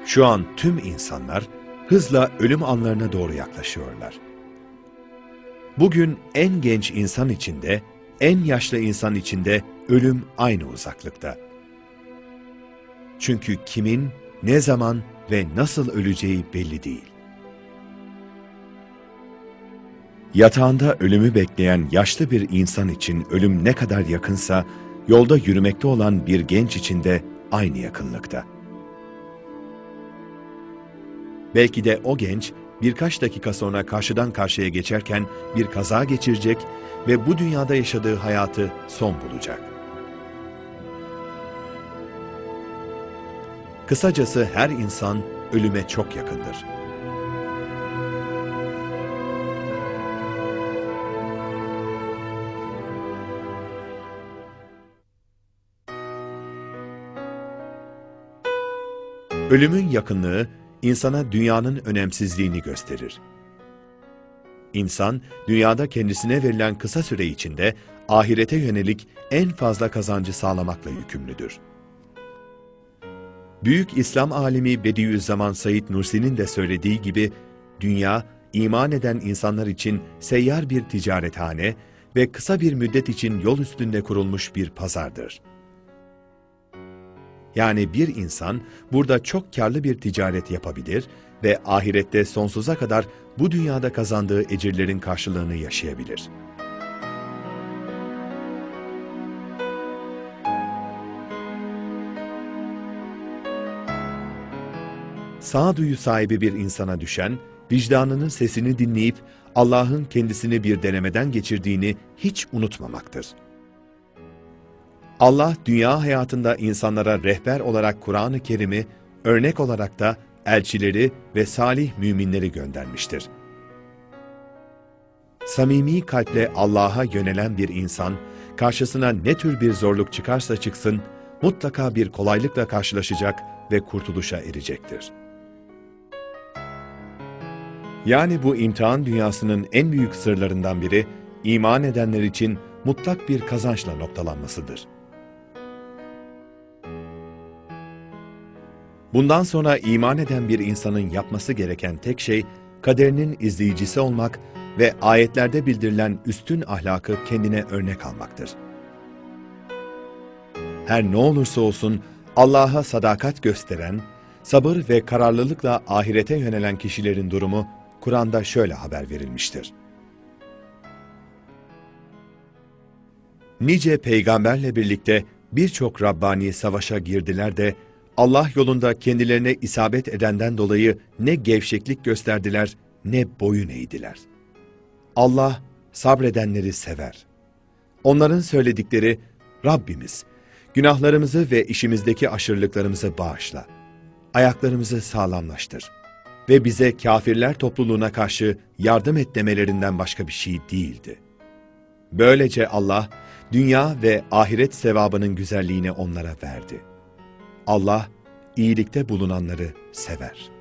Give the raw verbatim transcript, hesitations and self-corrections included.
Şu an tüm insanlar hızla ölüm anlarına doğru yaklaşıyorlar. Bugün en genç insan içinde, en yaşlı insan içinde ölüm aynı uzaklıkta. Çünkü kimin, ne zaman ve nasıl öleceği belli değil. Yatağında ölümü bekleyen yaşlı bir insan için ölüm ne kadar yakınsa, yolda yürümekte olan bir genç için de aynı yakınlıkta. Belki de o genç, birkaç dakika sonra karşıdan karşıya geçerken bir kaza geçirecek ve bu dünyada yaşadığı hayatı son bulacak. Kısacası her insan ölüme çok yakındır. Ölümün yakınlığı, insana dünyanın önemsizliğini gösterir. İnsan, dünyada kendisine verilen kısa süre içinde ahirete yönelik en fazla kazancı sağlamakla yükümlüdür. Büyük İslam alimi Bediüzzaman Said Nursi'nin de söylediği gibi, dünya, iman eden insanlar için seyyar bir ticarethane ve kısa bir müddet için yol üstünde kurulmuş bir pazardır. Yani bir insan burada çok karlı bir ticaret yapabilir ve ahirette sonsuza kadar bu dünyada kazandığı ecirlerin karşılığını yaşayabilir. Sağduyu sahibi bir insana düşen, vicdanının sesini dinleyip Allah'ın kendisini bir denemeden geçirdiğini hiç unutmamaktır. Allah, dünya hayatında insanlara rehber olarak Kur'an-ı Kerim'i, örnek olarak da elçileri ve salih müminleri göndermiştir. Samimi kalple Allah'a yönelen bir insan, karşısına ne tür bir zorluk çıkarsa çıksın, mutlaka bir kolaylıkla karşılaşacak ve kurtuluşa erecektir. Yani bu imtihan dünyasının en büyük sırlarından biri, iman edenler için mutlak bir kazançla noktalanmasıdır. Bundan sonra iman eden bir insanın yapması gereken tek şey, kaderinin izleyicisi olmak ve ayetlerde bildirilen üstün ahlakı kendine örnek almaktır. Her ne olursa olsun Allah'a sadakat gösteren, sabır ve kararlılıkla ahirete yönelen kişilerin durumu Kur'an'da şöyle haber verilmiştir. Nice peygamberle birlikte birçok Rabbani savaşa girdiler de, Allah yolunda kendilerine isabet edenden dolayı ne gevşeklik gösterdiler, ne boyun eğdiler. Allah sabredenleri sever. Onların söyledikleri, Rabbimiz, günahlarımızı ve işimizdeki aşırılıklarımızı bağışla. Ayaklarımızı sağlamlaştır. Ve bize kâfirler topluluğuna karşı yardım et demelerinden başka bir şey değildi. Böylece Allah, dünya ve ahiret sevabının güzelliğini onlara verdi. Allah, iyilikte bulunanları sever.